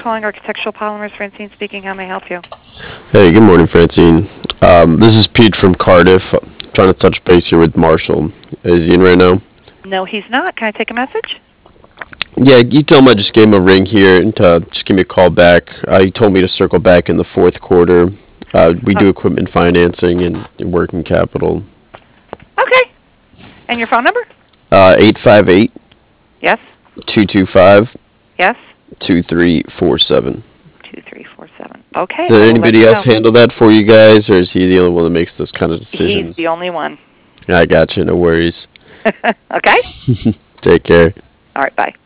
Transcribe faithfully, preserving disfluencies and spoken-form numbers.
calling Architectural Polymers. Francine speaking. How may I help you? Hey, good morning, Francine. Um, this is Pete from Cardiff. I'm trying to touch base here with Marshall. Is he in right now? No, he's not. Can I take a message? Yeah, you told him I just gave him a ring here and to just give me a call back. Uh, he told me to circle back in the fourth quarter. Uh, we Oh, do equipment financing and working capital. okay. And your phone number? Uh, eight five eight, Yes. two two five, Yes. two three four seven. Two three four seven. Okay. Did I will let anybody you else know. handle that for you guys, or is he the only one that makes those kind of He's decisions? the only one. I got you. No worries. Okay. Take care. All right. Bye.